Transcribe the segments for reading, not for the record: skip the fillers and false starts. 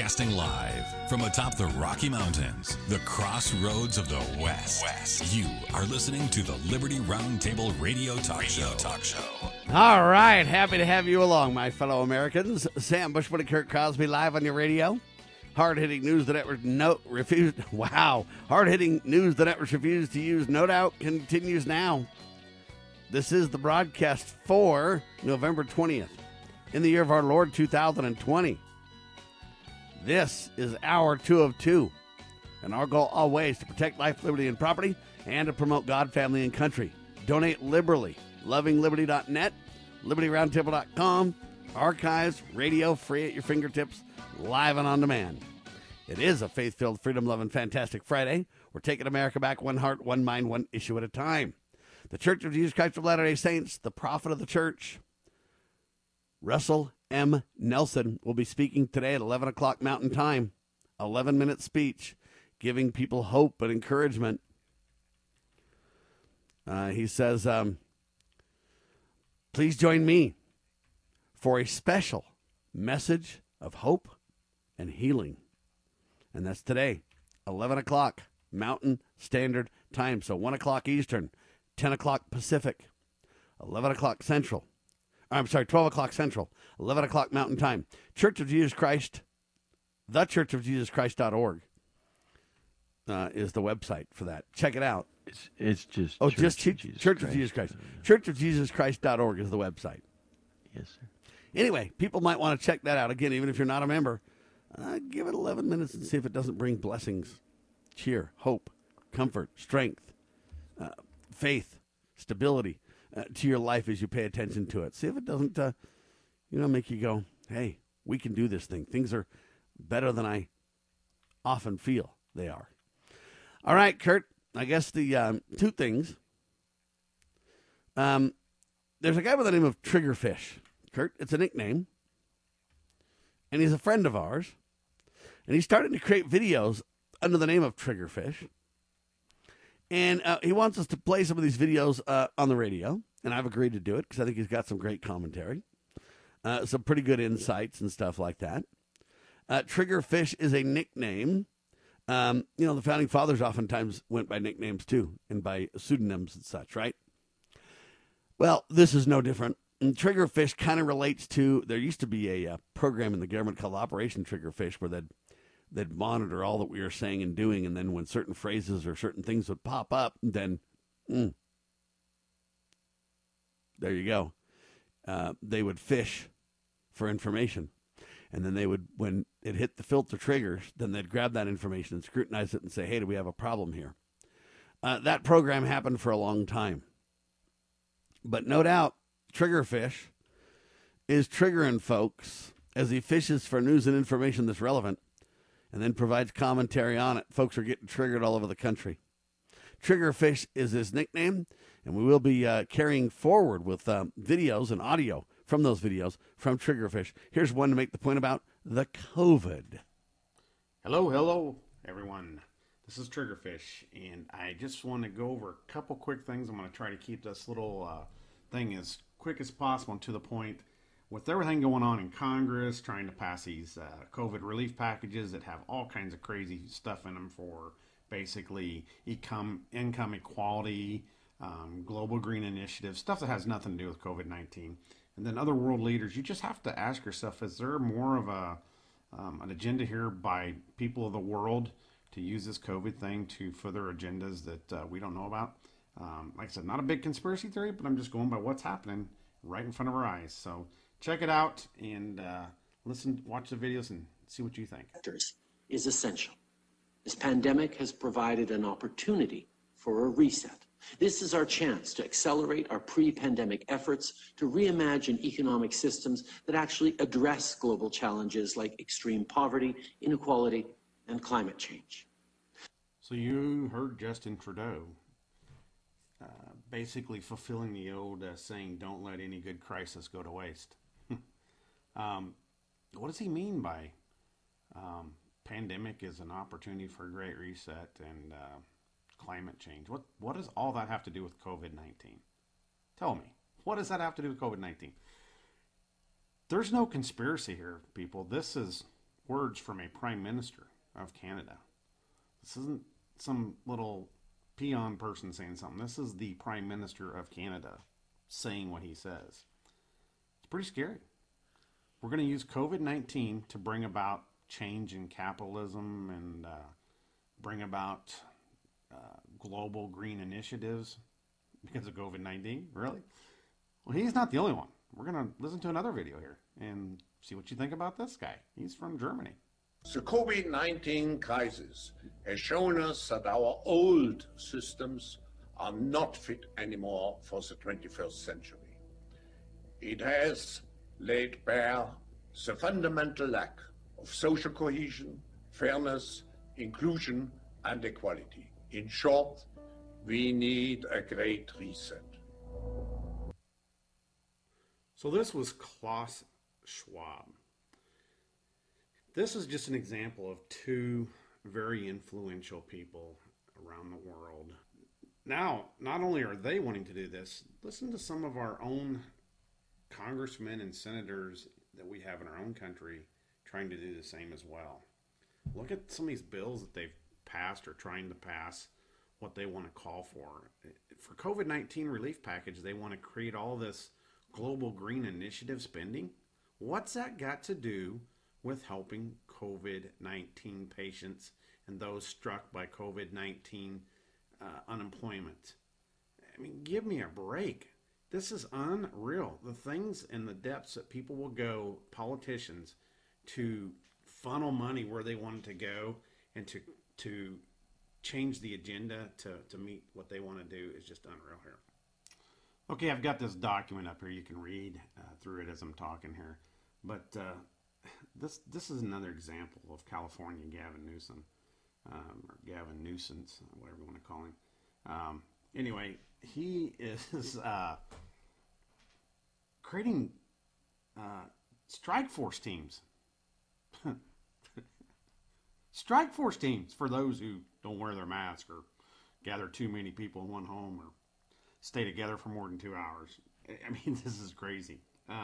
Broadcasting live from atop the Rocky Mountains, the crossroads of the West. You are listening to the Liberty Roundtable Radio Talk Show. All right, happy to have you along, my fellow Americans. Sam Bushwood and Kurt Crosby live on your radio. Hard-hitting news the network refused. Wow, hard-hitting news the networks refused to use. No doubt continues now. This is the broadcast for November 20th in the year of our Lord 2020. This is hour 2 of 2, and our goal always to protect life, liberty, and property, and to promote God, family, and country. Donate liberally. LovingLiberty.net, LibertyRoundtable.com, archives, radio, free at your fingertips, live and on demand. It is a faith-filled, freedom-loving, fantastic Friday. We're taking America back one heart, one mind, one issue at a time. The Church of Jesus Christ of Latter-day Saints, the prophet of the church, Russell M. Nelson, will be speaking today at 11 o'clock Mountain Time. 11-minute speech, giving people hope and encouragement. He says, please join me for a special message of hope and healing. And that's today, 11 o'clock Mountain Standard Time. So 1 o'clock Eastern, 10 o'clock Pacific, 11 o'clock Central. 12 o'clock Central, 11 o'clock Mountain Time. Church of Jesus Christ, thechurchofjesuschrist.org is the website for that. Check it out. It's just Church of Jesus Christ. Churchofjesuschrist.org is the website. Yes, sir. Anyway, people might want to check that out. Again, even if you're not a member, give it 11 minutes and see if it doesn't bring blessings, cheer, hope, comfort, strength, faith, stability to your life as you pay attention to it. See if it doesn't, make you go, hey, we can do this thing. Things are better than I often feel they are. All right, Kurt, I guess the two things. There's a guy by the name of Triggerfish. Kurt, it's a nickname. And he's a friend of ours. And he's starting to create videos under the name of Triggerfish. And he wants us to play some of these videos on the radio. And I've agreed to do it because I think he's got some great commentary. Some pretty good insights and stuff like that. Triggerfish is a nickname. The Founding Fathers oftentimes went by nicknames too. And by pseudonyms and such, right? Well, this is no different. And Triggerfish kind of relates to, there used to be a program in the government called Operation Triggerfish where they'd monitor all that we were saying and doing, and then when certain phrases or certain things would pop up, then, there you go. They would fish for information. And then they would, when it hit the filter triggers, then they'd grab that information and scrutinize it and say, hey, do we have a problem here? That program happened for a long time. But no doubt, Triggerfish is triggering folks as he fishes for news and information that's relevant and then provides commentary on it. Folks are getting triggered all over the country. Triggerfish is his nickname, and we will be carrying forward with videos and audio from those videos from Triggerfish. Here's one to make the point about the COVID. Hello, everyone. This is Triggerfish, and I just want to go over a couple quick things. I'm going to try to keep this little thing as quick as possible and to the point. With everything going on in Congress, trying to pass these COVID relief packages that have all kinds of crazy stuff in them for basically income equality, global green initiative, stuff that has nothing to do with COVID-19. And then other world leaders, you just have to ask yourself, is there more of an agenda here by people of the world to use this COVID thing to further agendas that we don't know about? Like I said, not a big conspiracy theory, but I'm just going by what's happening right in front of our eyes. So check it out and watch the videos and see what you think. Is essential. This pandemic has provided an opportunity for a reset. This is our chance to accelerate our pre-pandemic efforts to reimagine economic systems that actually address global challenges like extreme poverty, inequality, and climate change. So you heard Justin Trudeau basically fulfilling the old saying, don't let any good crisis go to waste. What does he mean by pandemic is an opportunity for a great reset and climate change? What does all that have to do with COVID-19? Tell me, what does that have to do with COVID-19? There's no conspiracy here, people. This is words from a Prime Minister of Canada. This isn't some little peon person saying something. This is the Prime Minister of Canada saying what he says. It's pretty scary. We're going to use COVID-19 to bring about change in capitalism and bring about global green initiatives because of COVID-19? Really? Well, he's not the only one. We're going to listen to another video here and see what you think about this guy. He's from Germany. The COVID-19 crisis has shown us that our old systems are not fit anymore for the 21st century. It has laid bare the fundamental lack of social cohesion, fairness, inclusion, and equality. In short, we need a great reset. So this was Klaus Schwab. This is just an example of two very influential people around the world. Now, not only are they wanting to do this, listen to some of our own congressmen and senators that we have in our own country trying to do the same as well. Look at some of these bills that they've passed or trying to pass, what they want to call for. For COVID-19 relief package, they want to create all this global green initiative spending. What's that got to do with helping COVID-19 patients and those struck by COVID-19 unemployment? I mean, give me a break. This is unreal. The things and the depths that people will go, politicians, to funnel money where they want it to go and to change the agenda to meet what they want to do is just unreal here. Okay, I've got this document up here. You can read through it as I'm talking here. But this is another example of California Gavin Newsom, or Gavin Nuisance, whatever you want to call him. Anyway, he is creating strike force teams. Strike force teams for those who don't wear their mask or gather too many people in one home or stay together for more than 2 hours. I mean, this is crazy.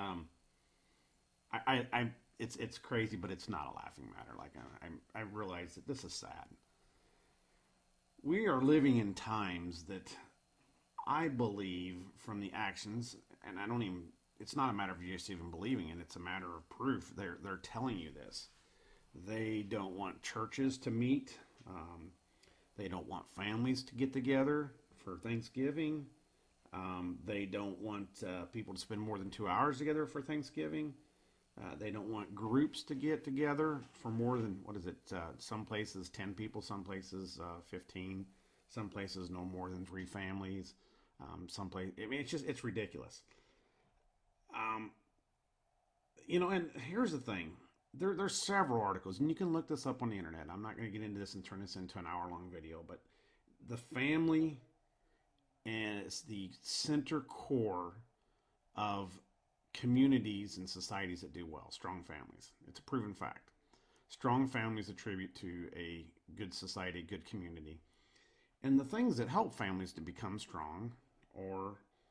It's crazy, but it's not a laughing matter. Like I realize that this is sad. We are living in times that I believe from the actions, and I don't even. It's not a matter of just even believing it. It's a matter of proof. They're telling you this. They don't want churches to meet. They don't want families to get together for Thanksgiving. They don't want people to spend more than 2 hours together for Thanksgiving. They don't want groups to get together for more than, some places 10 people, some places 15, some places no more than 3 families. It's ridiculous. And here's the thing. There's several articles, and you can look this up on the internet. I'm not going to get into this and turn this into an hour-long video, but the family is the center core of communities and societies that do well. Strong families. It's a proven fact. Strong families attribute to a good society, good community. And the things that help families to become strong or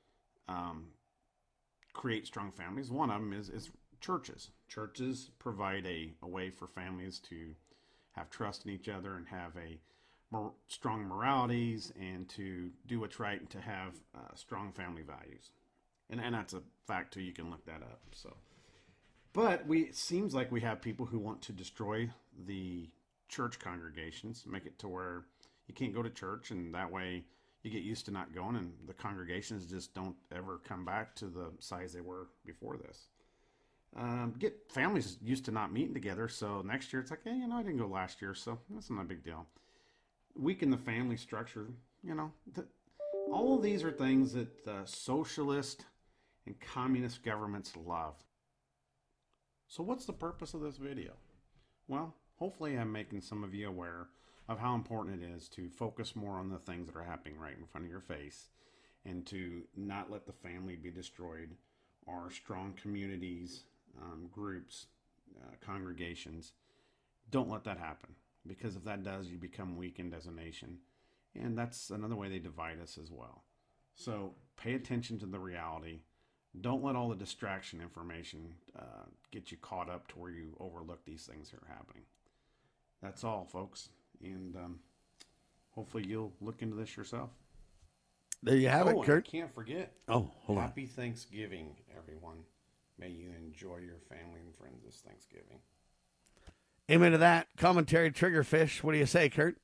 create strong families, one of them is churches. Churches provide a way for families to have trust in each other and have strong moralities and to do what's right and to have strong family values. And that's a fact too. You can look that up. But it seems like we have people who want to destroy the church congregations, make it to where you can't go to church, and that way you get used to not going, and the congregations just don't ever come back to the size they were before this. Get families used to not meeting together, so next year it's like, hey, I didn't go last year, so that's not a big deal. Weaken the family structure, all of these are things that socialist and communist governments love. So what's the purpose of this video? Well, hopefully I'm making some of you aware of how important it is to focus more on the things that are happening right in front of your face and to not let the family be destroyed or strong communities, groups, congregations. Don't let that happen, because if that does, you become weakened as a nation. And that's another way they divide us as well. So pay attention to the reality. don't let all the distraction information get you caught up to where you overlook these things that are happening. That's all, folks. And hopefully you'll look into this yourself. There you have it, Kurt. I can't forget. Oh, hold on. Happy Thanksgiving, everyone. May you enjoy your family and friends this Thanksgiving. Amen to that. Commentary, Triggerfish. What do you say, Kurt?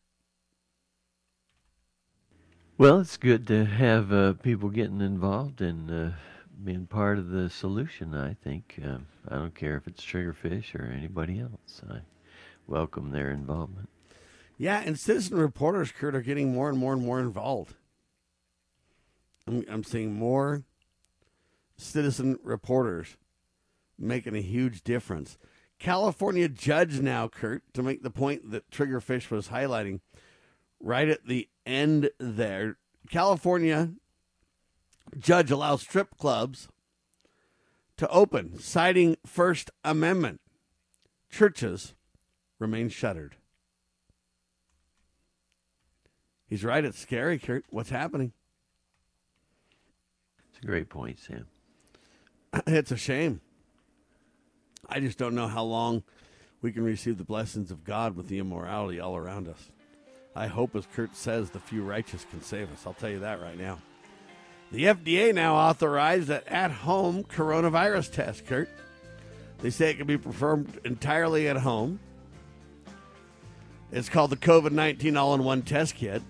Well, it's good to have people getting involved and being part of the solution, I think. I don't care if it's Triggerfish or anybody else. I welcome their involvement. Yeah, and citizen reporters, Kurt, are getting more and more and more involved. I'm seeing more citizen reporters making a huge difference. California judge now, Kurt, to make the point that Triggerfish was highlighting right at the end there. California judge allows strip clubs to open, citing First Amendment. Churches remain shuttered. He's right. It's scary, Kurt. What's happening? It's a great point, Sam. It's a shame. I just don't know how long we can receive the blessings of God with the immorality all around us. I hope, as Kurt says, the few righteous can save us. I'll tell you that right now. The FDA now authorized an at-home coronavirus test, Kurt. They say it can be performed entirely at home. It's called the COVID-19 All-in-One Test Kit.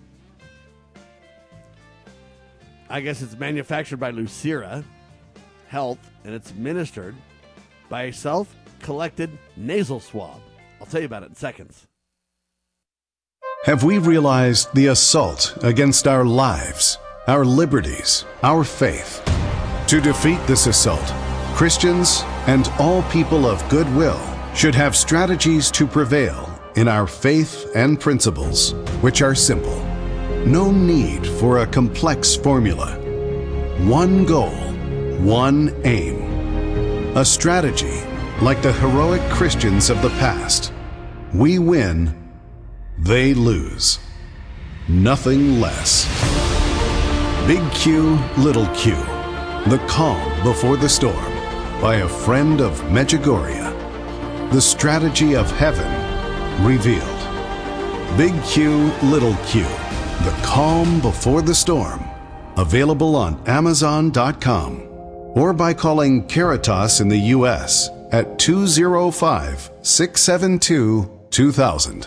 I guess it's manufactured by Lucira Health, and it's administered by a self-collected nasal swab. I'll tell you about it in seconds. Have we realized the assault against our lives, our liberties, our faith? To defeat this assault, Christians and all people of goodwill should have strategies to prevail in our faith and principles, which are simple. No need for a complex formula. One goal, one aim. A strategy like the heroic Christians of the past. We win, they lose. Nothing less. Big Q, Little Q. The Calm Before the Storm by a friend of Medjugorje. The strategy of heaven revealed. Big Q, Little Q. The Calm Before the Storm. Available on Amazon.com or by calling Caritas in the U.S. at 205-672-2000.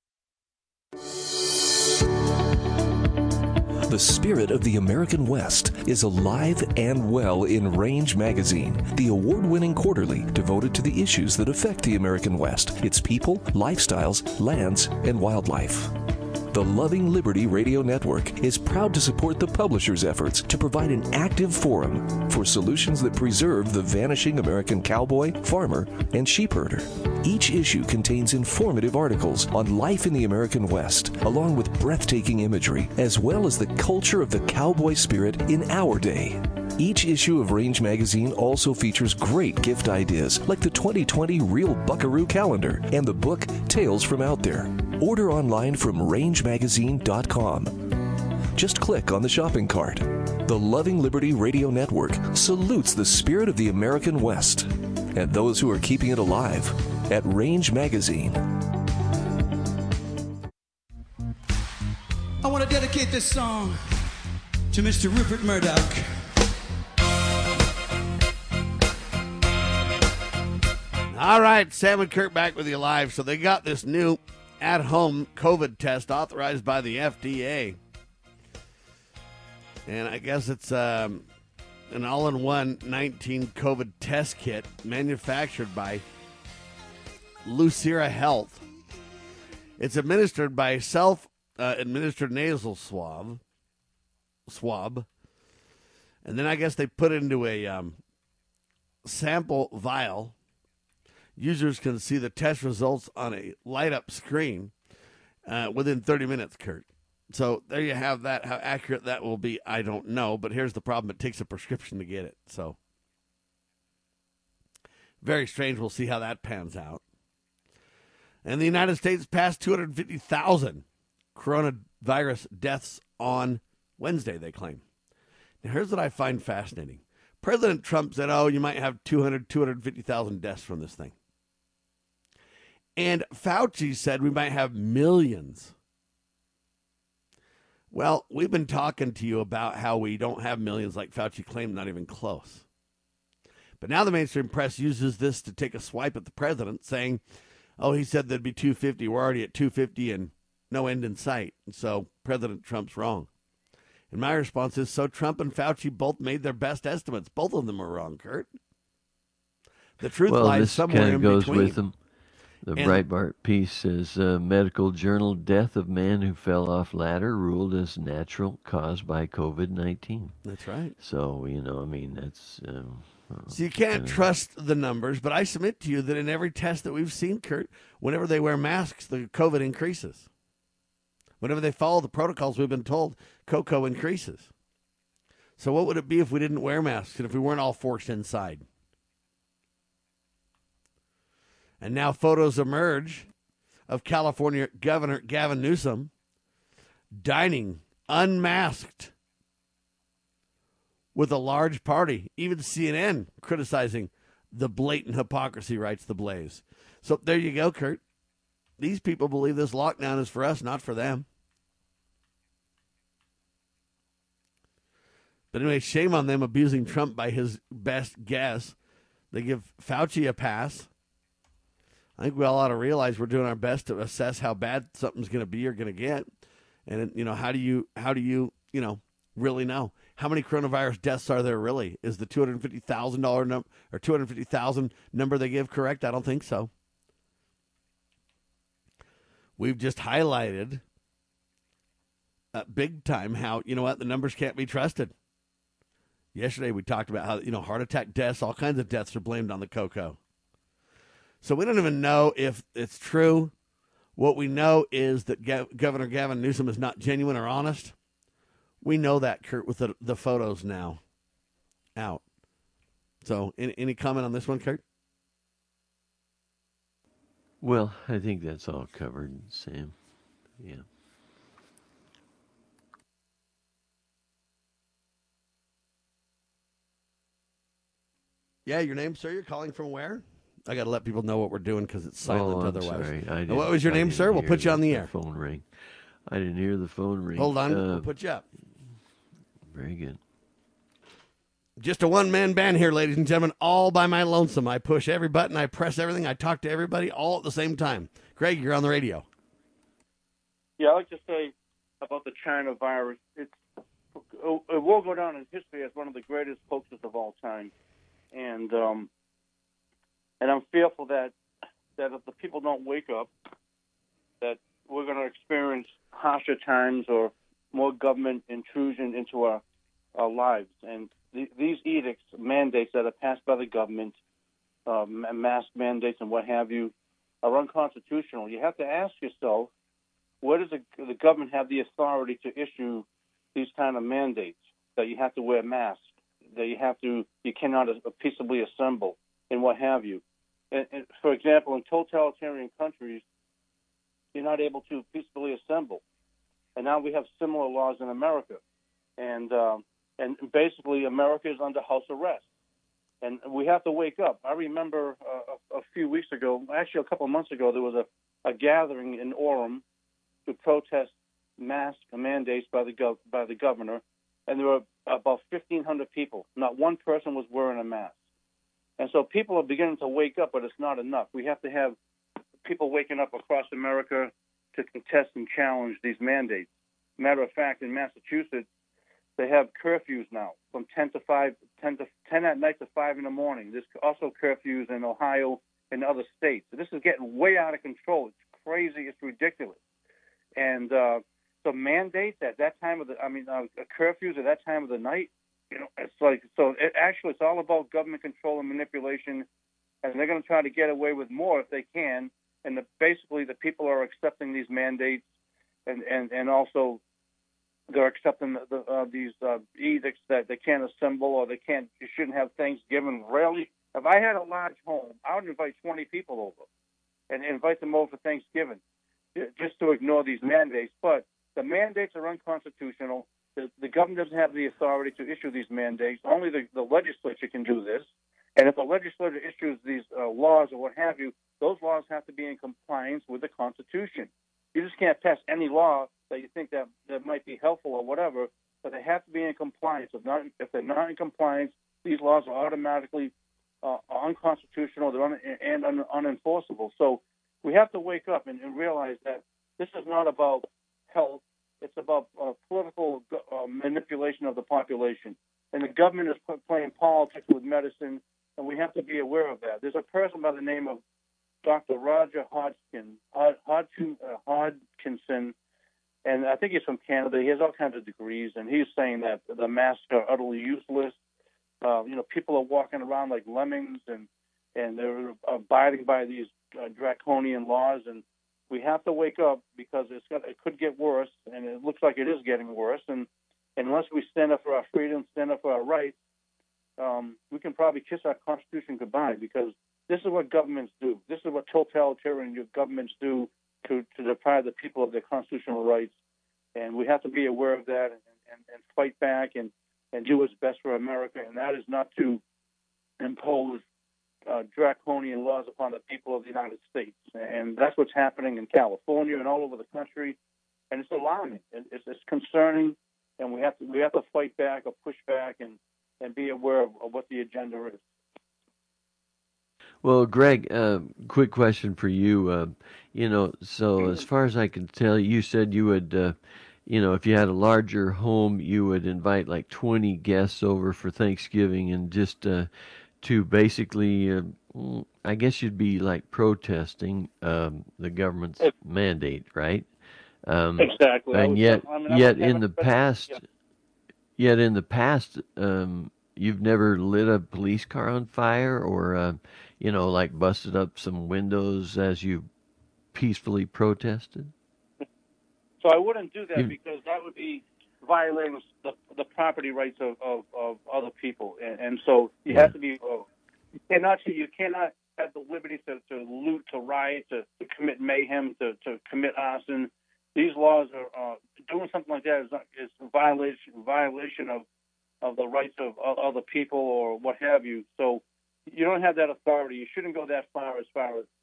The spirit of the American West is alive and well in Range Magazine, the award-winning quarterly devoted to the issues that affect the American West, its people, lifestyles, lands, and wildlife. The Loving Liberty Radio Network is proud to support the publisher's efforts to provide an active forum for solutions that preserve the vanishing American cowboy, farmer, and sheepherder. Each issue contains informative articles on life in the American West, along with breathtaking imagery, as well as the culture of the cowboy spirit in our day. Each issue of Range Magazine also features great gift ideas like the 2020 Real Buckaroo Calendar and the book Tales from Out There. Order online from rangemagazine.com. Just click on the shopping cart. The Loving Liberty Radio Network salutes the spirit of the American West and those who are keeping it alive at Range Magazine. I want to dedicate this song to Mr. Rupert Murdoch. All right, Sam and Kurt back with you live. So they got this new at-home COVID test authorized by the FDA. And I guess it's an all-in-one 19 COVID test kit manufactured by Lucira Health. It's administered by self-administered nasal swab. And then I guess they put it into a sample vial. Users can see the test results on a light-up screen within 30 minutes, Kurt. So there you have that. How accurate that will be, I don't know. But here's the problem. It takes a prescription to get it. So very strange. We'll see how that pans out. And the United States passed 250,000 coronavirus deaths on Wednesday, they claim. Now, here's what I find fascinating. President Trump said, you might have 250,000 deaths from this thing. And Fauci said we might have millions. Well, we've been talking to you about how we don't have millions like Fauci claimed, not even close. But now the mainstream press uses this to take a swipe at the president, saying, he said there'd be 250. We're already at 250 and no end in sight. And so President Trump's wrong. And my response is, so Trump and Fauci both made their best estimates. Both of them are wrong, Kurt. The truth lies somewhere in between. Well, this kind of goes with them. The Breitbart piece says, medical journal, death of man who fell off ladder ruled as natural caused by COVID-19. That's right. So, that's... so you can't trust the numbers, but I submit to you that in every test that we've seen, Kurt, whenever they wear masks, the COVID increases. Whenever they follow the protocols we've been told, COCO increases. So what would it be if we didn't wear masks and if we weren't all forced inside? And now photos emerge of California Governor Gavin Newsom dining unmasked with a large party. Even CNN criticizing the blatant hypocrisy, writes The Blaze. So there you go, Kurt. These people believe this lockdown is for us, not for them. But anyway, shame on them abusing Trump by his best guess. They give Fauci a pass. I think we all ought to realize we're doing our best to assess how bad something's going to be or going to get. And, how do you really know? How many coronavirus deaths are there really? Is the $250,000 number or 250,000 number they give correct? I don't think so. We've just highlighted big time how, the numbers can't be trusted. Yesterday we talked about how, heart attack deaths, all kinds of deaths are blamed on the COCO. So we don't even know if it's true. What we know is that Governor Gavin Newsom is not genuine or honest. We know that, Kurt, with the photos now out. So any comment on this one, Kurt? Well, I think that's all covered, Sam. Yeah. Yeah, your name, sir? You're calling from where? I got to let people know what we're doing because it's silent otherwise. Sorry. What was your name, sir? We'll put you on the air. Phone ring. I didn't hear the phone ring. Hold on. We'll put you up. Very good. Just a one-man band here, ladies and gentlemen, all by my lonesome. I push every button. I press everything. I talk to everybody all at the same time. Greg, you're on the radio. Yeah, I'd like to say about the China virus. It will go down in history as one of the greatest hoaxes of all time. And I'm fearful that if the people don't wake up, that we're going to experience harsher times or more government intrusion into our lives. And these edicts, mandates that are passed by the government, mask mandates and what have you, are unconstitutional. You have to ask yourself, where does the government have the authority to issue these kind of mandates, that you have to wear masks, that you cannot peaceably assemble, and what have you? And for example, in totalitarian countries, you're not able to peacefully assemble. And now we have similar laws in America. And basically, America is under house arrest. And we have to wake up. I remember a few weeks ago, actually a couple of months ago, there was a gathering in Orem to protest mask mandates by the governor. And there were about 1,500 people. Not one person was wearing a mask. And so people are beginning to wake up, but it's not enough. We have to have people waking up across America to contest and challenge these mandates. Matter of fact, in Massachusetts, they have curfews now from 10 at night to 5 in the morning. There's also curfews in Ohio and other states. So this is getting way out of control. It's crazy. It's ridiculous. And so mandates at that time of curfews at that time of the night, it's all about government control and manipulation, and they're going to try to get away with more if they can. And basically, the people are accepting these mandates, and also they're accepting these edicts that they can't assemble or you shouldn't have Thanksgiving. Rarely, if I had a large home, I would invite 20 people over and invite them over for Thanksgiving, just to ignore these mandates. But the mandates are unconstitutional. The government doesn't have the authority to issue these mandates. Only the legislature can do this. And if the legislature issues these laws or what have you, those laws have to be in compliance with the Constitution. You just can't pass any law that you think that might be helpful or whatever, but they have to be in compliance. If they're not in compliance, these laws are automatically unconstitutional and unenforceable. So we have to wake up and realize that this is not about health. It's about political manipulation of the population. And the government is playing politics with medicine, and we have to be aware of that. There's a person by the name of Dr. Roger Hodgkinson, and I think he's from Canada. He has all kinds of degrees, and he's saying that the masks are utterly useless. People are walking around like lemmings, and they're abiding by these draconian laws, and we have to wake up because it could get worse, and it looks like it is getting worse. And unless we stand up for our freedom, stand up for our rights, we can probably kiss our Constitution goodbye, because this is what governments do. This is what totalitarian governments do to deprive the people of their constitutional rights. And we have to be aware of that and fight back and do what's best for America. And that is not to impose draconian laws upon the people of the United States. And that's what's happening in California and all over the country. And it's alarming. It's concerning. And we have to fight back or push back and be aware of what the agenda is. Well, Greg, quick question for you. So as far as I can tell, you said you would, if you had a larger home, you would invite like 20 guests over for Thanksgiving, and just to basically, I guess you'd be like protesting the government's mandate, right? Exactly. And yet in the past, you've never lit a police car on fire, or like busted up some windows as you peacefully protested? So I wouldn't do that, because that would be violating the property rights of other people, and so you have to be. You cannot have the liberty to loot, to riot, to commit mayhem, to commit arson. These laws are doing something like that is a violation of the rights of other people or what have you. So you don't have that authority. You shouldn't go that far as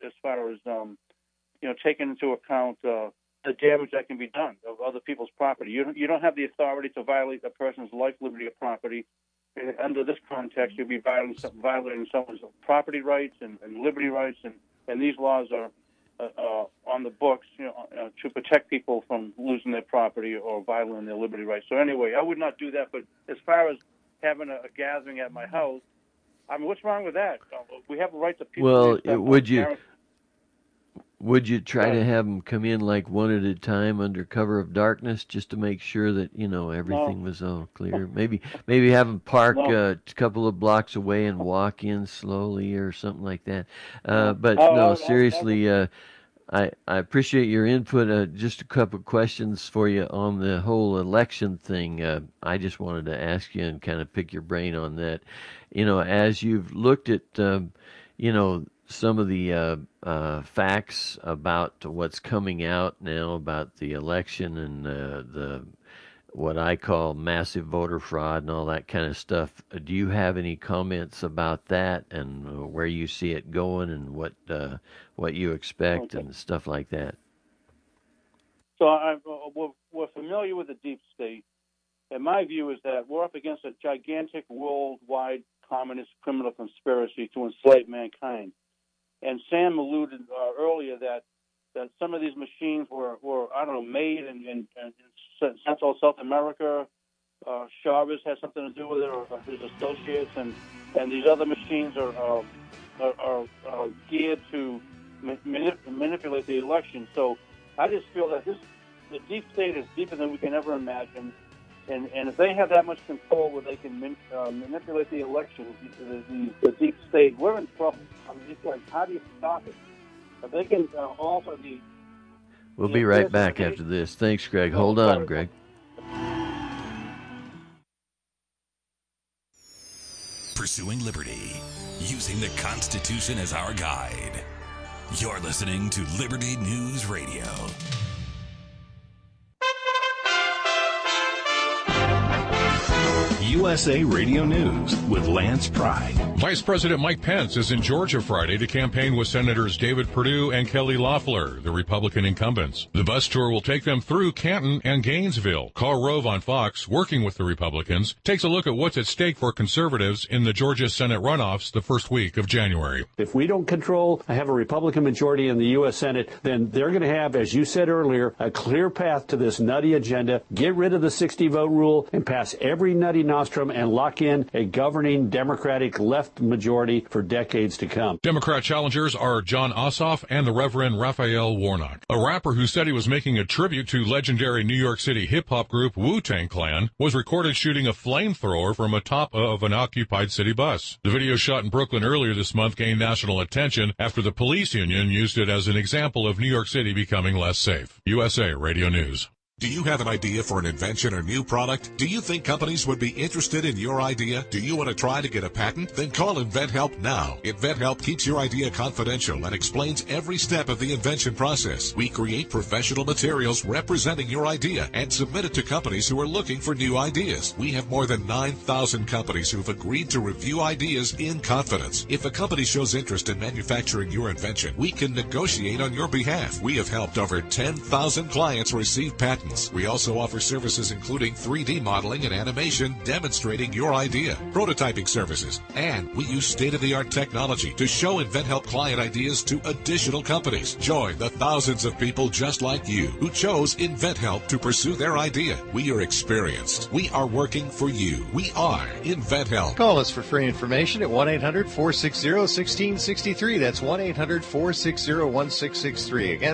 taking into account the damage that can be done of other people's property. You don't have the authority to violate a person's life, liberty, or property. And under this context, you'll be violating someone's property rights and liberty rights, and these laws are on the books, to protect people from losing their property or violating their liberty rights. So anyway, I would not do that. But as far as having a gathering at my house, I mean, what's wrong with that? We have a right to peace. Well, would you try to have them come in like one at a time under cover of darkness, just to make sure that everything was all clear? Maybe have them park a couple of blocks away and walk in slowly or something like that. But seriously, I appreciate your input. Just a couple of questions for you on the whole election thing. I just wanted to ask you and kind of pick your brain on that. As you've looked at, some of the facts about what's coming out now about the election and the what I call massive voter fraud and all that kind of stuff. Do you have any comments about that and where you see it going and what you expect and stuff like that? So we're familiar with the deep state, and my view is that we're up against a gigantic worldwide communist criminal conspiracy to enslave mankind. And Sam alluded earlier that some of these machines were made in Central South America. Chavez has something to do with it, or his associates, and these other machines are geared to manipulate the election. So I just feel that the deep state is deeper than we can ever imagine. And if they have that much control where they can manipulate the election, the deep state, we're in trouble. I mean, it's like, how do you stop it? If they can alter the... We'll be right back after this. Thanks, Greg. Hold on, Greg. Pursuing liberty, using the Constitution as our guide. You're listening to Liberty News Radio. USA Radio News with Lance Pride. Vice President Mike Pence is in Georgia Friday to campaign with Senators David Perdue and Kelly Loeffler, the Republican incumbents. The bus tour will take them through Canton and Gainesville. Karl Rove on Fox, working with the Republicans, takes a look at what's at stake for conservatives in the Georgia Senate runoffs the first week of January. If we don't have a Republican majority in the U.S. Senate, then they're going to have, as you said earlier, a clear path to this nutty agenda. Get rid of the 60-vote rule and pass every nutty nostrum and lock in a governing Democratic left majority for decades to come. Democrat challengers are John Ossoff and the Reverend Raphael Warnock. A rapper who said he was making a tribute to legendary New York City hip-hop group Wu-Tang Clan was recorded shooting a flamethrower from atop of an occupied city bus. The video shot in Brooklyn earlier this month gained national attention after the police union used it as an example of New York City becoming less safe. USA Radio News. Do you have an idea for an invention or new product? Do you think companies would be interested in your idea? Do you want to try to get a patent? Then call InventHelp now. InventHelp keeps your idea confidential and explains every step of the invention process. We create professional materials representing your idea and submit it to companies who are looking for new ideas. We have more than 9,000 companies who've agreed to review ideas in confidence. If a company shows interest in manufacturing your invention, we can negotiate on your behalf. We have helped over 10,000 clients receive patents. We also offer services including 3D modeling and animation demonstrating your idea, prototyping services, and we use state-of-the-art technology to show InventHelp client ideas to additional companies. Join the thousands of people just like you who chose InventHelp to pursue their idea. We are experienced. We are working for you. We are InventHelp. Call us for free information at 1-800-460-1663. That's 1-800-460-1663. Again,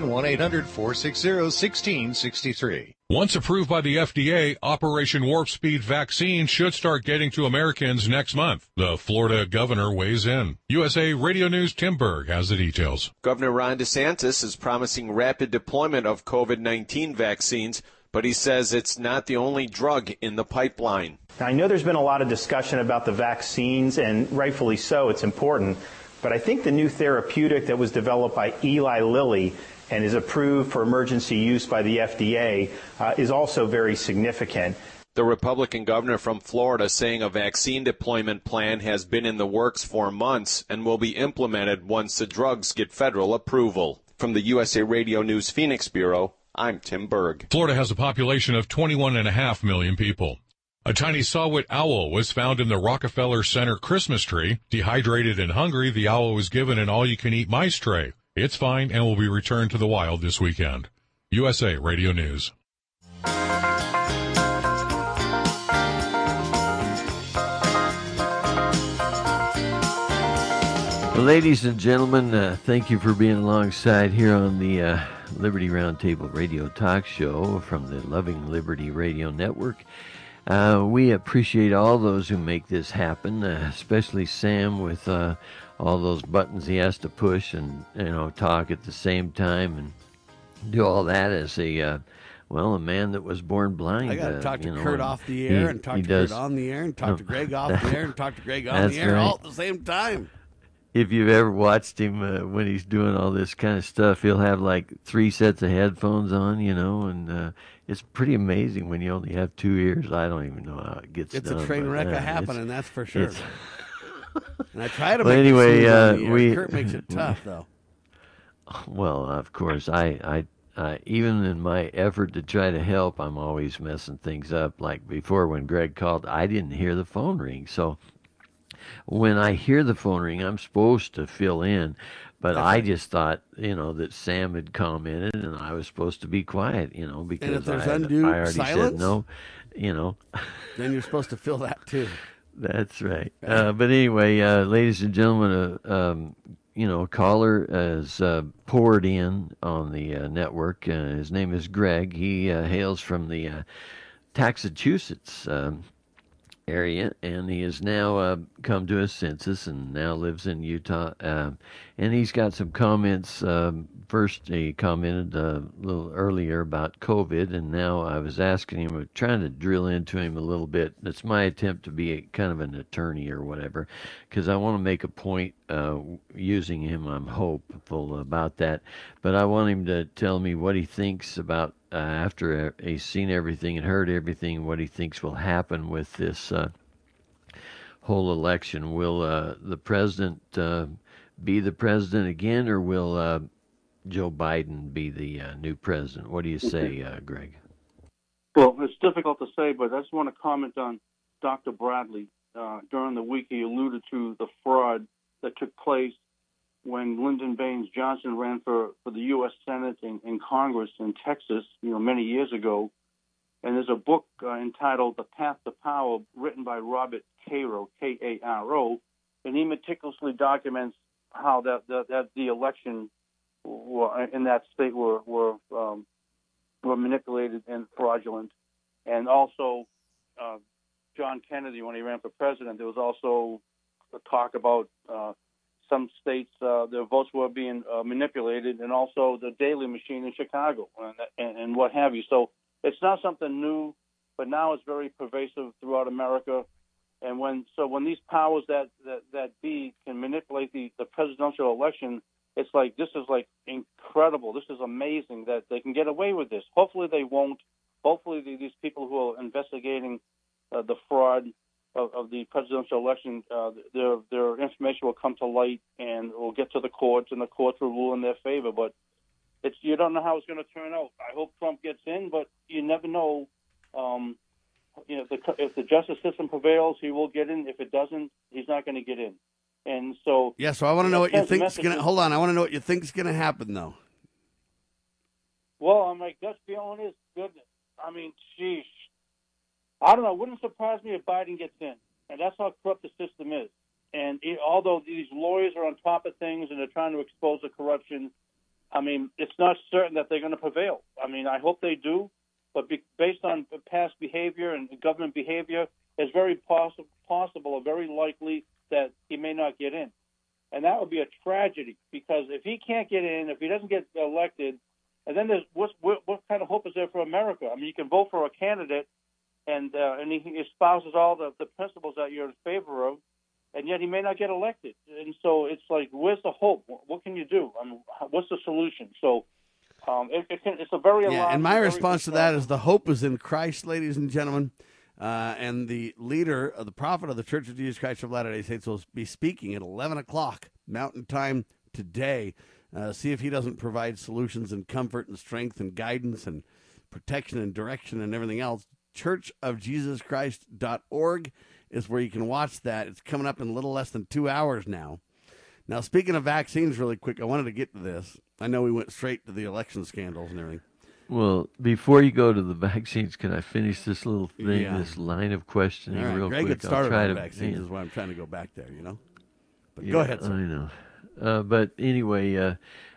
1-800-460-1663. Once approved by the FDA, Operation Warp Speed vaccine should start getting to Americans next month. The Florida governor weighs in. USA Radio News' Tim Berg has the details. Governor Ron DeSantis is promising rapid deployment of COVID-19 vaccines, but he says it's not the only drug in the pipeline. Now, I know there's been a lot of discussion about the vaccines, and rightfully so, it's important. But I think the new therapeutic that was developed by Eli Lilly and is approved for emergency use by the FDA is also very significant. The Republican governor from Florida saying a vaccine deployment plan has been in the works for months and will be implemented once the drugs get federal approval. From the USA Radio News Phoenix Bureau, I'm Tim Berg. Florida has a population of 21.5 million people. A tiny saw-whet owl was found in the Rockefeller Center Christmas tree. Dehydrated and hungry, the owl was given an all-you-can-eat mice tray. It's fine and will be returned to the wild this weekend. USA Radio News. Well, ladies and gentlemen, thank you for being alongside here on the Liberty Roundtable Radio Talk Show from the Loving Liberty Radio Network. We appreciate all those who make this happen, especially Sam with all those buttons he has to push and, talk at the same time and do all that as a man that was born blind. I got to talk to Kurt off the air and talk to Kurt on the air and talk to Greg off the air and talk to Greg on the air all at the same time. If you've ever watched him when he's doing all this kind of stuff, he'll have like 3 sets of headphones on, and it's pretty amazing when you only have 2 ears. I don't even know how it gets done. It's a train wreck happening, that's for sure. And I try to make it Kurt makes it tough, though. Well, of course, I even in my effort to try to help, I'm always messing things up. Like before when Greg called, I didn't hear the phone ring. So when I hear the phone ring, I'm supposed to fill in. But I just thought, that Sam had commented and I was supposed to be quiet, because and if there's I already silence, said no, Then you're supposed to fill that too. That's right. But anyway, ladies and gentlemen, a caller has poured in on the network. His name is Greg. He hails from the Massachusetts area, and he has now come to his senses and now lives in Utah. And he's got some comments. First, he commented a little earlier about COVID, and now I was asking him, trying to drill into him a little bit. It's my attempt to be kind of an attorney or whatever, because I want to make a point using him. I'm hopeful about that. But I want him to tell me what he thinks about, after he's seen everything and heard everything, what he thinks will happen with this whole election. Will the president be the president again, or will Joe Biden be the new president? What do you say, Greg? Well, it's difficult to say, but I just want to comment on Dr. Bradley. During the week, he alluded to the fraud that took place when Lyndon Baines Johnson ran for the U.S. Senate and Congress in Texas, many years ago. And there's a book entitled The Path to Power, written by Robert Caro, K-A-R-O, and he meticulously documents how that the election in that state were manipulated and fraudulent. And also, John Kennedy, when he ran for president, there was also a talk about some states, their votes were being manipulated, and also the Daley machine in Chicago and what have you. So it's not something new, but now it's very pervasive throughout America. And when these powers that be can manipulate the presidential election, it's like, this is like incredible. This is amazing that they can get away with this. Hopefully they won't. Hopefully these people who are investigating the fraud of the presidential election, their information will come to light and will get to the courts, and the courts will rule in their favor. But you don't know how it's going to turn out. I hope Trump gets in, but you never know. If the justice system prevails, he will get in. If it doesn't, he's not going to get in. And so, yeah. So I want to know what you think is going to. Hold on, I want to know what you think is going to happen, though. Well, my gut feeling is goodness. I mean, sheesh. I don't know. It wouldn't surprise me if Biden gets in, and that's how corrupt the system is. And although these lawyers are on top of things and they're trying to expose the corruption, I mean, it's not certain that they're going to prevail. I mean, I hope they do, but based on past behavior and government behavior, it's very possible or very likely that he may not get in. And that would be a tragedy, because if he can't get in, if he doesn't get elected, and then what kind of hope is there for America? I mean, you can vote for a candidate, and he espouses all the principles that you're in favor of, and yet he may not get elected. And so it's like, where's the hope? What can you do? I mean, what's the solution? So it's a very alarming. And my response to that is the hope is in Christ, ladies and gentlemen. And the leader of the prophet of the Church of Jesus Christ of Latter-day Saints will be speaking at 11 o'clock Mountain Time today. See if he doesn't provide solutions and comfort and strength and guidance and protection and direction and everything else. churchofjesuschrist.org is where you can watch that. It's coming up in a little less than 2 hours now. Now, speaking of vaccines really quick, I wanted to get to this. I know we went straight to the election scandals and everything. Well, before you go to the vaccines, can I finish this little thing, this line of questioning real Greg quick? Greg started on vaccines is why I'm trying to go back there, But go ahead, sir. I know. But anyway,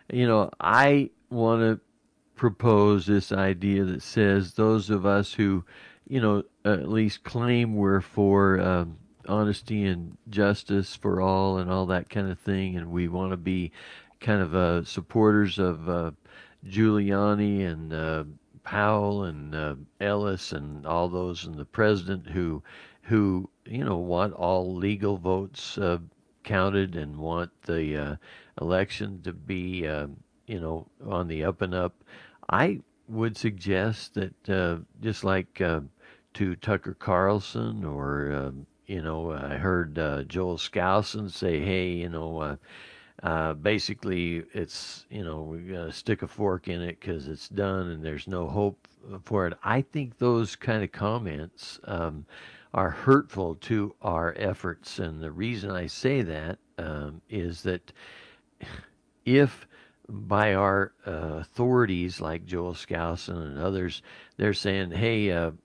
I want to propose this idea that says those of us who, at least claim we're for honesty and justice for all and all that kind of thing, and we want to be kind of supporters of Giuliani and Powell and Ellis and all those, and the president who want all legal votes counted and want the election to be on the up and up. I would suggest that just like to Tucker Carlson or I heard Joel Skousen say, hey, basically it's, we got to stick a fork in it because it's done and there's no hope for it. I think those kind of comments are hurtful to our efforts. And the reason I say that is that if by our authorities like Joel Skousen and others, they're saying, hey,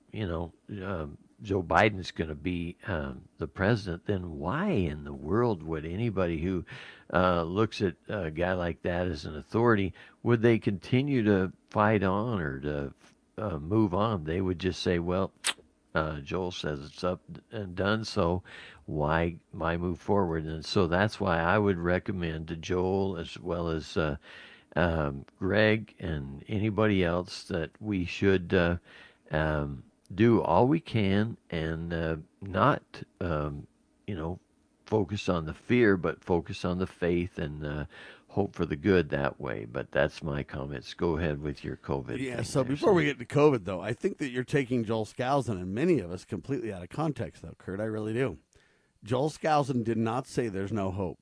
Joe Biden's going to be the president, then why in the world would anybody who looks at a guy like that as an authority, would they continue to fight on or to move on? They would just say, well, Joel says it's up and done, so why move forward? And so that's why I would recommend to Joel as well as Greg and anybody else that we should do all we can and not, focus on the fear, but focus on the faith and hope for the good that way. But that's my comments. Go ahead with your COVID. Yeah, so before we get to COVID, though, I think that you're taking Joel Skousen and many of us completely out of context, though, Kurt. I really do. Joel Skousen did not say there's no hope.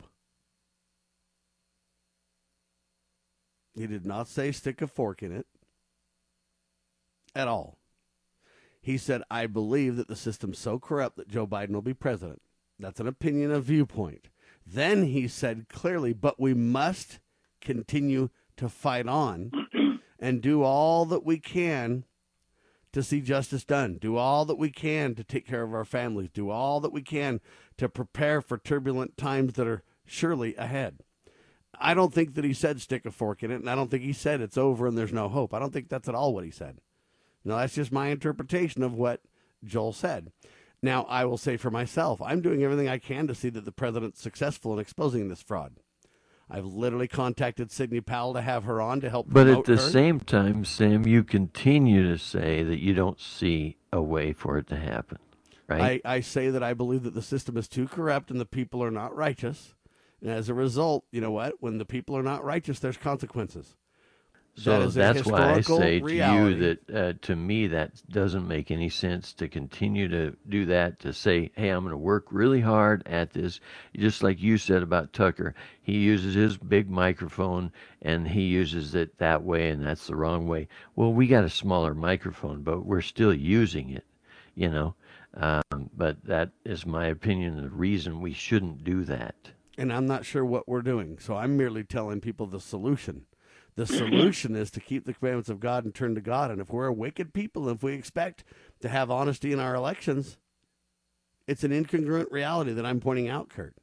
He did not say stick a fork in it at all. He said, I believe that the system's so corrupt that Joe Biden will be president. That's an opinion, a viewpoint. Then he said clearly, but we must continue to fight on and do all that we can to see justice done. Do all that we can to take care of our families. Do all that we can to prepare for turbulent times that are surely ahead. I don't think that he said stick a fork in it, and I don't think he said it's over and there's no hope. I don't think that's at all what he said. No, that's just my interpretation of what Joel said. Now, I will say for myself, I'm doing everything I can to see that the president's successful in exposing this fraud. I've literally contacted Sidney Powell to have her on to help promote her. But at the same time, Sam, you continue to say that you don't see a way for it to happen, right? I say that I believe that the system is too corrupt and the people are not righteous. And as a result, you know what? When the people are not righteous, there's consequences. So that's why I say reality. to you that, to me, that doesn't make any sense to continue to do that, to say, hey, I'm going to work really hard at this. Just like you said about Tucker. He uses his big microphone, and he uses it that way, and that's the wrong way. Well, we got a smaller microphone, but we're still using it, you know. But that is my opinion, the reason we shouldn't do that. And I'm not sure what we're doing. So I'm merely telling people the solution. The solution is to keep the commandments of God and turn to God. And if we're a wicked people, if we expect to have honesty in our elections, it's an incongruent reality that I'm pointing out, Kurt.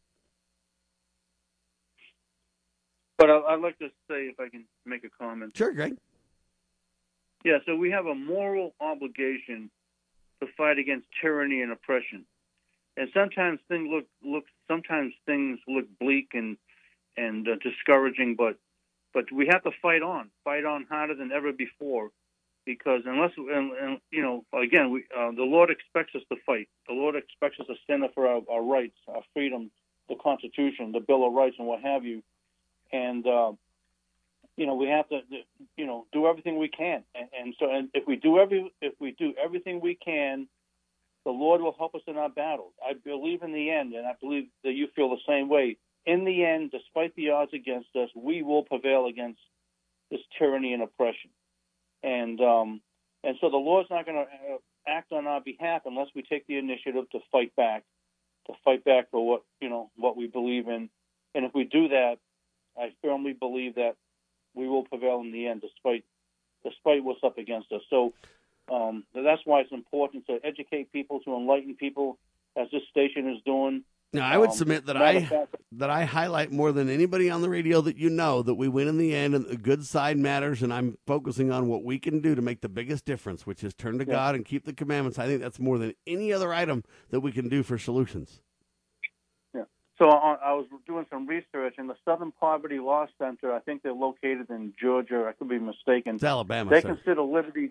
But I'd like to say, if I can make a comment. Sure, Greg. Yeah, so we have a moral obligation to fight against tyranny and oppression. And sometimes things look bleak and discouraging, but we have to fight on harder than ever before, because unless the Lord expects us to fight. The Lord expects us to stand up for our rights, our freedom, the Constitution, the Bill of Rights, and what have you. And we have to do everything we can. And if we do everything we can, the Lord will help us in our battles. I believe in the end, and I believe that you feel the same way. In the end, despite the odds against us, we will prevail against this tyranny and oppression. And so the Lord's not going to act on our behalf unless we take the initiative to fight back for what we believe in. And if we do that, I firmly believe that we will prevail in the end, despite what's up against us. So that's why it's important to educate people, to enlighten people, as this station is doing. Now, I would submit that I highlight more than anybody on the radio that that we win in the end and the good side matters, and I'm focusing on what we can do to make the biggest difference, which is turn to God and keep the commandments. I think that's more than any other item that we can do for solutions. Yeah. So I was doing some research, and the Southern Poverty Law Center, I think they're located in Georgia. I could be mistaken. It's Alabama, They sir. consider Liberty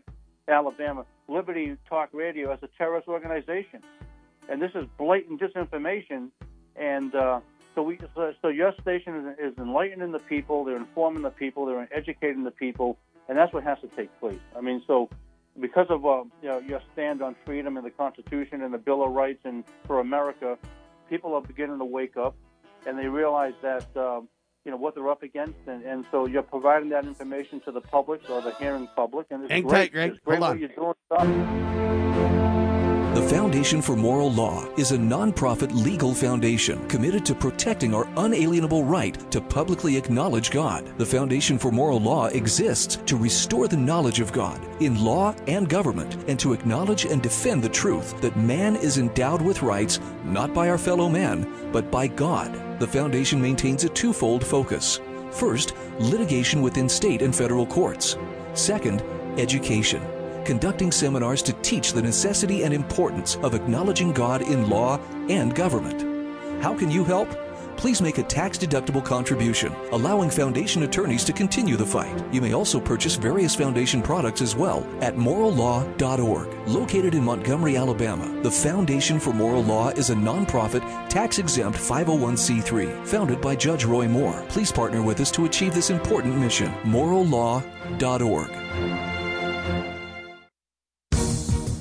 Talk Radio as a terrorist organization. And this is blatant disinformation, and so your station is enlightening the people, they're informing the people, they're educating the people, and that's what has to take place. I mean, so because of your stand on freedom and the Constitution and the Bill of Rights and for America, people are beginning to wake up, and they realize that what they're up against, and so you're providing that information to the public or the hearing public, and it's Hang great. tight, Greg. It's great Hold what you're doing stuff. The Foundation for Moral Law is a nonprofit legal foundation committed to protecting our unalienable right to publicly acknowledge God. The Foundation for Moral Law exists to restore the knowledge of God in law and government, and to acknowledge and defend the truth that man is endowed with rights not by our fellow man, but by God. The Foundation maintains a twofold focus. First, litigation within state and federal courts. Second, education, conducting seminars to teach the necessity and importance of acknowledging God in law and government. How can you help? Please make a tax-deductible contribution, allowing Foundation attorneys to continue the fight. You may also purchase various Foundation products as well at morallaw.org. Located in Montgomery, Alabama, the Foundation for Moral Law is a nonprofit, tax-exempt 501c3 founded by Judge Roy Moore. Please partner with us to achieve this important mission. morallaw.org.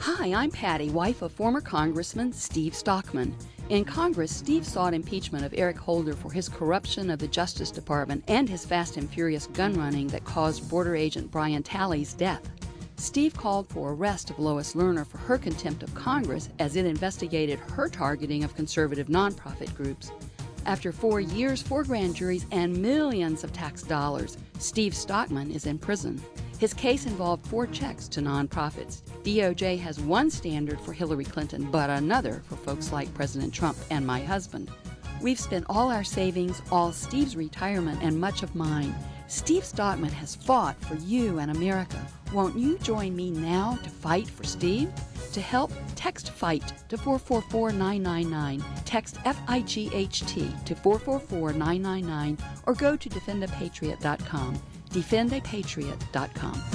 Hi, I'm Patty, wife of former Congressman Steve Stockman. In Congress, Steve sought impeachment of Eric Holder for his corruption of the Justice Department and his fast and furious gun running that caused border agent Brian Talley's death. Steve called for arrest of Lois Lerner for her contempt of Congress as it investigated her targeting of conservative nonprofit groups. After 4 years, 4 grand juries, and millions of tax dollars, Steve Stockman is in prison. His case involved 4 checks to nonprofits. DOJ has one standard for Hillary Clinton, but another for folks like President Trump and my husband. We've spent all our savings, all Steve's retirement, and much of mine. Steve Stockman has fought for you and America. Won't you join me now to fight for Steve? To help, text FIGHT to 444-999. Text FIGHT to 444-999 or go to defendapatriot.com. defendapatriot.com.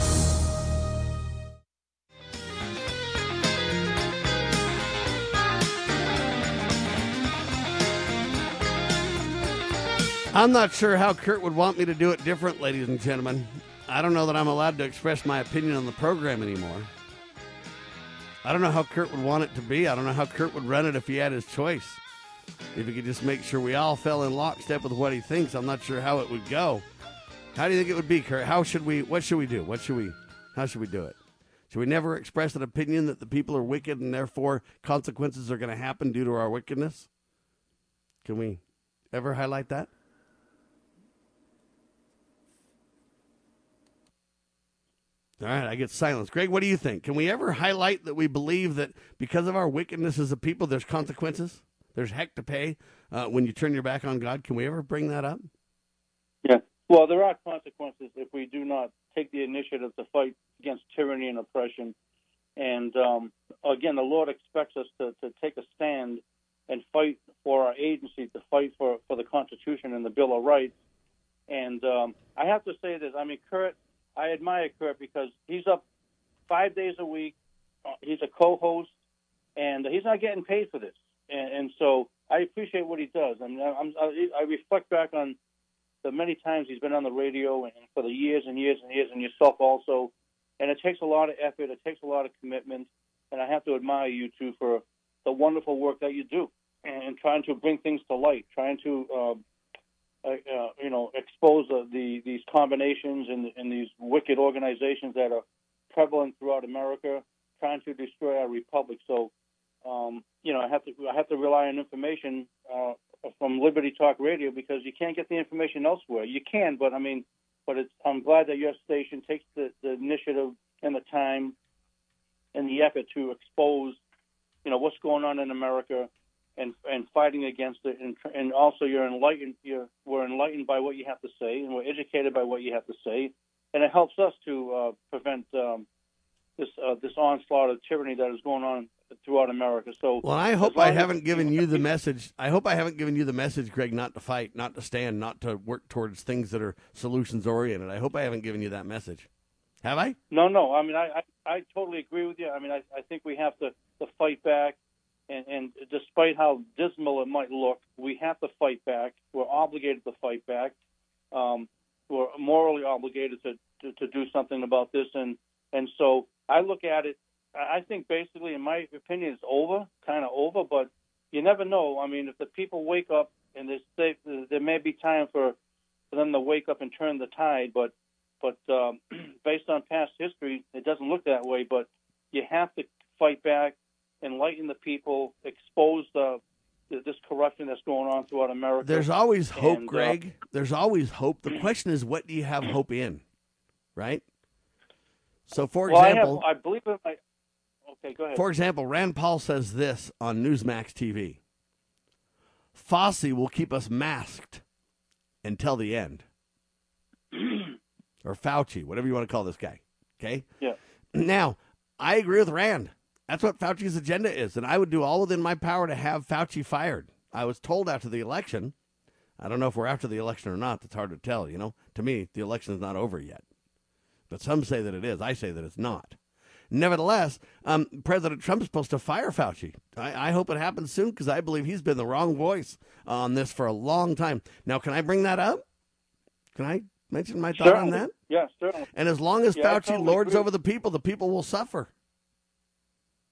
I'm not sure how Kurt would want me to do it different, ladies and gentlemen. I don't know that I'm allowed to express my opinion on the program anymore. I don't know how Kurt would want it to be. I don't know how Kurt would run it if he had his choice. If he could just make sure we all fell in lockstep with what he thinks, I'm not sure how it would go. How do you think it would be, Kurt? What should we do? How should we do it? Should we never express an opinion that the people are wicked and therefore consequences are going to happen due to our wickedness? Can we ever highlight that? All right, I get silence. Greg, what do you think? Can we ever highlight that we believe that because of our wickedness as a people, there's consequences? There's heck to pay when you turn your back on God? Can we ever bring that up? Yeah. Well, there are consequences if we do not take the initiative to fight against tyranny and oppression. And, again, the Lord expects us to take a stand and fight for our agency, to fight for the Constitution and the Bill of Rights. And I have to say this. I mean, Kurt, I admire Kurt because he's up 5 days a week. He's a co-host, and he's not getting paid for this. And so I appreciate what he does. I mean, I reflect back on the many times he's been on the radio and for the years and years and years, and yourself also. And it takes a lot of effort. It takes a lot of commitment. And I have to admire you, too, for the wonderful work that you do and trying to bring things to light, trying to expose these combinations and these wicked organizations that are prevalent throughout America, trying to destroy our republic. So, I have to rely on information from Liberty Talk Radio because you can't get the information elsewhere. You can, but I'm glad that your station takes the initiative and the time and the effort to expose, what's going on in America. And fighting against it, and also we're enlightened by what you have to say, and we're educated by what you have to say, and it helps us to prevent this onslaught of tyranny that is going on throughout America. So, well, I hope I haven't given you the message. I hope I haven't given you the message, Greg, not to fight, not to stand, not to work towards things that are solutions oriented. I hope I haven't given you that message. Have I? No. I mean, I totally agree with you. I mean, I think we have to fight back. And despite how dismal it might look, we have to fight back. We're obligated to fight back. We're morally obligated to do something about this. And so I look at it, I think basically, in my opinion, it's kind of over, but you never know. I mean, if the people wake up and there may be time for them to wake up and turn the tide, but based on past history, it doesn't look that way. But you have to fight back, enlighten the people, expose this corruption that's going on throughout America. There's always hope, Greg. There's always hope. The question is, what do you have hope in, right? So, for example, I believe in my. Okay, go ahead. For example, Rand Paul says this on Newsmax TV: Fauci will keep us masked until the end, or Fauci, whatever you want to call this guy. Okay. Yeah. Now, I agree with Rand. That's what Fauci's agenda is, and I would do all within my power to have Fauci fired. I was told after the election, I don't know if we're after the election or not, that's hard to tell, To me, the election is not over yet. But some say that it is. I say that it's not. Nevertheless, President Trump's supposed to fire Fauci. I hope it happens soon because I believe he's been the wrong voice on this for a long time. Now, can I bring that up? Can I mention my thought on that? Yeah, certainly. And as long as Fauci lords over the people will suffer.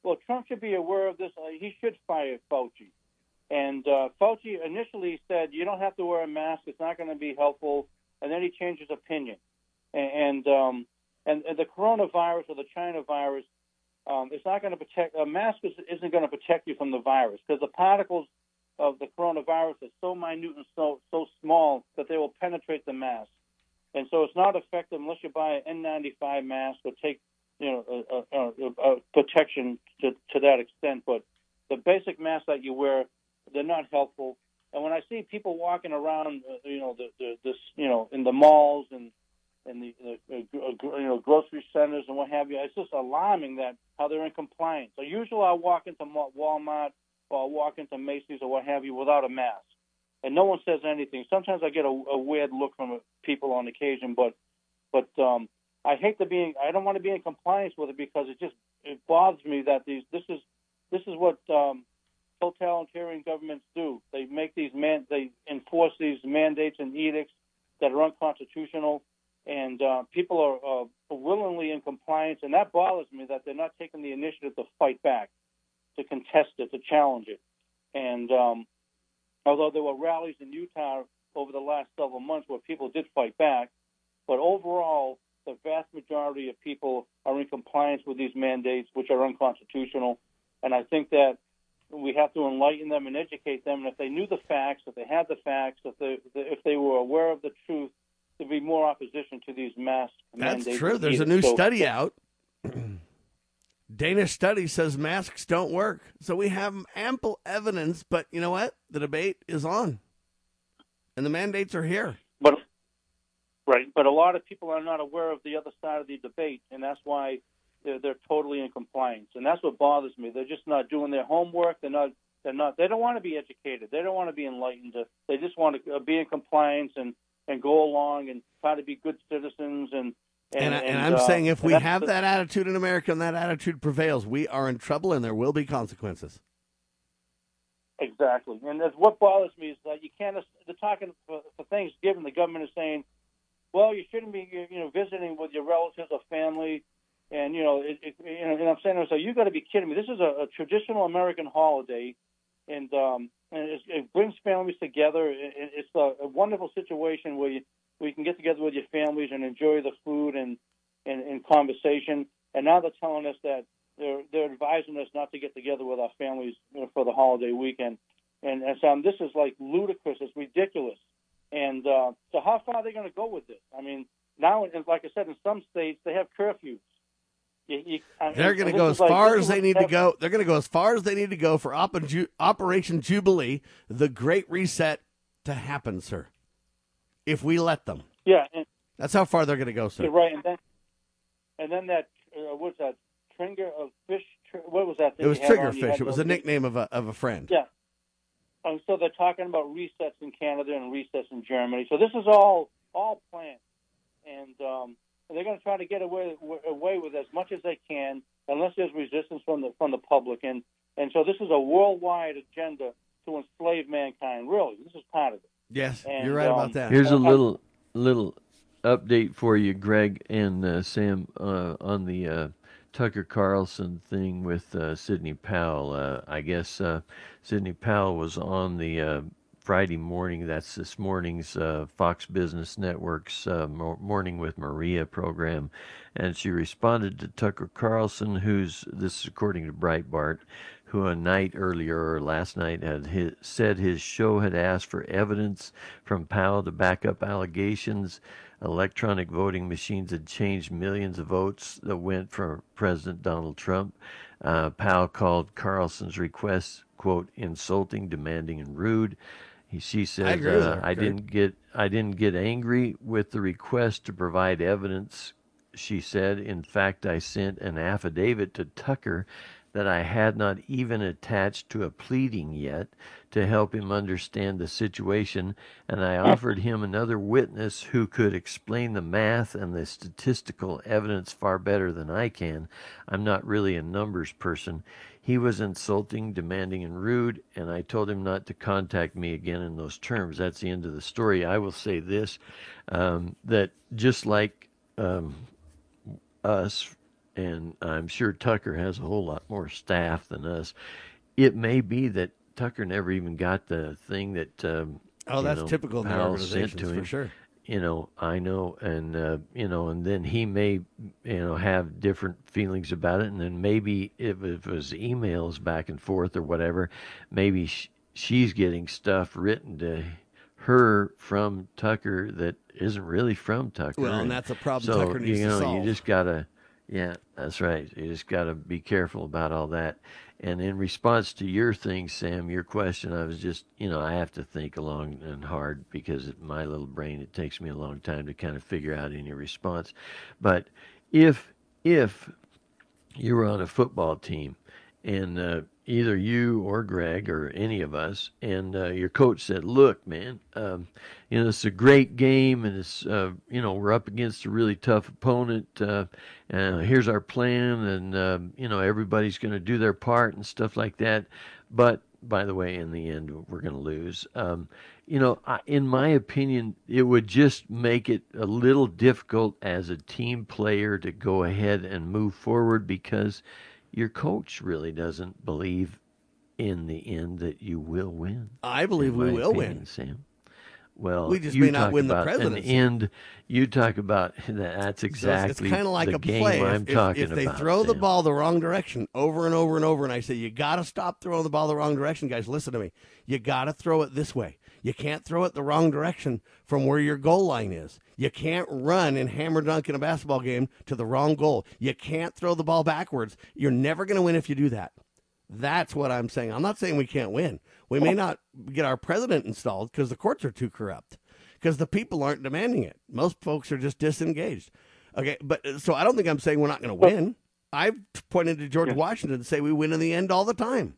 well, Trump should be aware of this. He should fire Fauci. And Fauci initially said, you don't have to wear a mask. It's not going to be helpful. And then he changed his opinion. And the coronavirus or the China virus, it's not going to protect. A mask isn't going to protect you from the virus because the particles of the coronavirus are so minute and so small that they will penetrate the mask. And so it's not effective unless you buy an N95 mask or take protection to that extent. But the basic masks that you wear, they're not helpful. And when I see people walking around, in the malls and the grocery centers and what have you, it's just alarming that how they're in compliance. So usually I walk into Walmart or I walk into Macy's or what have you without a mask, and no one says anything. Sometimes I get a weird look from people on occasion, but I don't want to be in compliance with it because it bothers me that this is what totalitarian governments do. They make they enforce these mandates and edicts that are unconstitutional, and people are willingly in compliance, and that bothers me that they're not taking the initiative to fight back, to contest it, to challenge it. And although there were rallies in Utah over the last several months where people did fight back, but overall, the vast majority of people are in compliance with these mandates, which are unconstitutional. And I think that we have to enlighten them and educate them. And if they knew the facts, if they had the facts, if they were aware of the truth, there'd be more opposition to these mask mandates. That's true. There's a new study out. Danish study says masks don't work. So we have ample evidence, but you know what? The debate is on. And the mandates are here. But a lot of people are not aware of the other side of the debate, and that's why they're totally in compliance. And that's what bothers me. They're just not doing their homework. They don't want to be educated. They don't want to be enlightened. They just want to be in compliance and go along and try to be good citizens. And I'm saying if we have that attitude in America and that attitude prevails, we are in trouble and there will be consequences. Exactly. And that's what bothers me is that you can't. They're talking for Thanksgiving. The government is saying, well, you shouldn't be, visiting with your relatives or family, and and I'm saying, so you got to be kidding me. This is a traditional American holiday, and it brings families together. It's a wonderful situation where you can get together with your families and enjoy the food and conversation. And now they're telling us that they're advising us not to get together with our families for the holiday weekend, and so this is like ludicrous. It's ridiculous. And so how far are they going to go with this? I mean, now, like I said, in some states, they have curfews. They're going to go as far as they need to go. They're going to go as far as they need to go for Operation Jubilee, the Great Reset, to happen, sir, if we let them. Yeah. That's how far they're going to go, sir. Right. And then that, what's that, Trigger of fish? What was that thing? It was Triggerfish. It was a nickname of a friend. Yeah. So they're talking about resets in Canada and resets in Germany. So this is all planned, and they're going to try to get away with as much as they can, unless there's resistance from the public. And so this is a worldwide agenda to enslave mankind. Really, this is part of it. Yes, you're right about that. Here's a little update for you, Greg and Sam, on the Tucker Carlson thing with Sidney Powell. I guess Sidney Powell was on the Friday morning, that's this morning's Fox Business Network's Morning with Maria program, and she responded to Tucker Carlson, this is according to Breitbart, who a night earlier or last night had said his show had asked for evidence from Powell to back up allegations electronic voting machines had changed millions of votes that went for President Donald Trump. Powell called Carlson's request, quote, insulting, demanding, and rude. She said, I didn't get angry with the request to provide evidence. She said, in fact, I sent an affidavit to Tucker that I had not even attached to a pleading yet to help him understand the situation, and I offered him another witness who could explain the math and the statistical evidence far better than I can. I'm not really a numbers person. He was insulting, demanding, and rude, and I told him not to contact me again in those terms. That's the end of the story. I will say this, that just like us, and I'm sure Tucker has a whole lot more staff than us. It may be that Tucker never even got the thing that that's typical in the Powell sent organizations to him. for sure. I know, and and then he may, have different feelings about it, and then maybe if it was emails back and forth or whatever, maybe she's getting stuff written to her from Tucker that isn't really from Tucker. Well, and that's a problem so, Tucker needs to solve. You just gotta, yeah, that's right. You just gotta be careful about all that. And in response to your thing, Sam, your question, I was just, I have to think long and hard because in my little brain, it takes me a long time to kind of figure out any response. But if you were on a football team and either you or Greg or any of us, and your coach said, look, man, it's a great game, and it's, we're up against a really tough opponent. Here's our plan, and, everybody's going to do their part and stuff like that. But, by the way, in the end, we're going to lose. In my opinion, it would just make it a little difficult as a team player to go ahead and move forward because your coach really doesn't believe in the end that you will win. I believe we will win, Sam. Well, we just may not win the presidency. And you talk about that's exactly it's kind of like the a game play. I'm talking if they about, throw the Sam. ball the wrong direction over and over and over, and I say, you got to stop throwing the ball the wrong direction, guys. Listen to me. You got to throw it this way. You can't throw it the wrong direction from where your goal line is. You can't run and hammer dunk in a basketball game to the wrong goal. You can't throw the ball backwards. You're never going to win if you do that. That's what I'm saying. I'm not saying we can't win. We may not get our president installed because the courts are too corrupt, because the people aren't demanding it. Most folks are just disengaged. Okay, but so I don't think I'm saying we're not going to win. I've pointed to George Washington and say we win in the end all the time.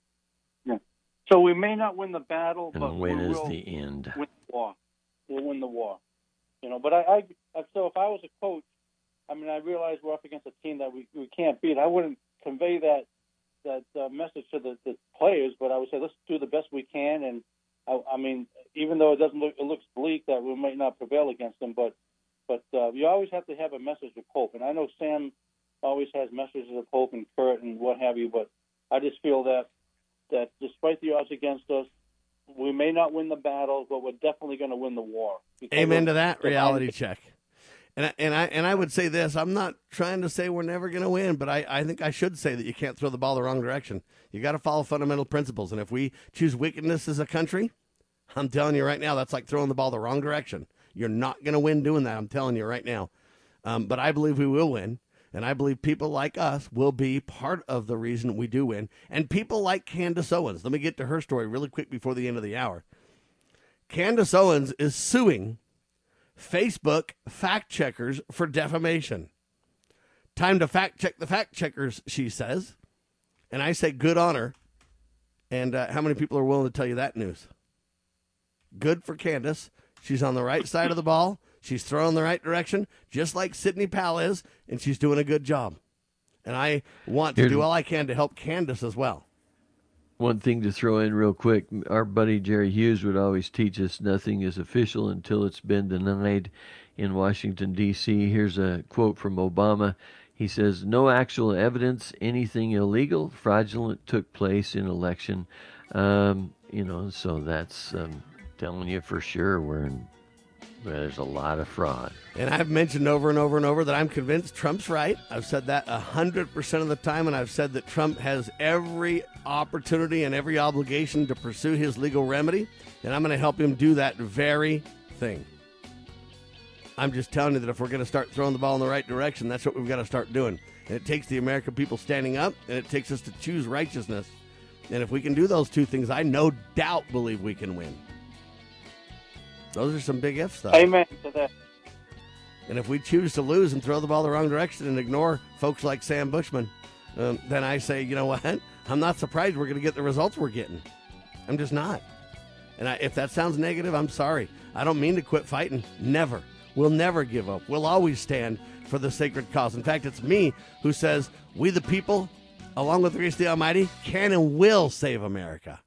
So we may not win the battle, And but when we is will the end? win the war. We'll win the war. But I so if I was a coach, I realize we're up against a team that we can't beat. I wouldn't convey that message to the players, but I would say let's do the best we can. And even though it looks bleak that we might not prevail against them, but you always have to have a message of hope. And I know Sam always has messages of hope, and Kurt and what have you, but I just feel that despite the odds against us, we may not win the battle, but we're definitely going to win the war. Amen to that. Reality check. And I would say this. I'm not trying to say we're never going to win, but I think I should say that you can't throw the ball the wrong direction. You got to follow fundamental principles. And if we choose wickedness as a country, I'm telling you right now, that's like throwing the ball the wrong direction. You're not going to win doing that. I'm telling you right now. But I believe we will win. And I believe people like us will be part of the reason we do win. And people like Candace Owens. Let me get to her story really quick before the end of the hour. Candace Owens is suing Facebook fact checkers for defamation. Time to fact check the fact checkers, she says. And I say good on her. And how many people are willing to tell you that news? Good for Candace. She's on the right side of the ball. She's throwing the right direction, just like Sidney Powell is, and she's doing a good job. And I want to do all I can to help Candace as well. One thing to throw in real quick, our buddy Jerry Hughes would always teach us nothing is official until it's been denied in Washington, D.C. Here's a quote from Obama. He says, no actual evidence anything illegal, fraudulent took place in election. So that's telling you for sure there's a lot of fraud. And I've mentioned over and over and over that I'm convinced Trump's right. I've said that 100% of the time, and I've said that Trump has every opportunity and every obligation to pursue his legal remedy, and I'm going to help him do that very thing. I'm just telling you that if we're going to start throwing the ball in the right direction, that's what we've got to start doing. And it takes the American people standing up, and it takes us to choose righteousness. And if we can do those two things, I no doubt believe we can win. Those are some big ifs, though. Amen to that. And if we choose to lose and throw the ball the wrong direction and ignore folks like Sam Bushman, then I say, you know what? I'm not surprised we're going to get the results we're getting. I'm just not. And if that sounds negative, I'm sorry. I don't mean to quit fighting. Never. We'll never give up. We'll always stand for the sacred cause. In fact, it's me who says, we the people, along with the grace of the Almighty, can and will save America.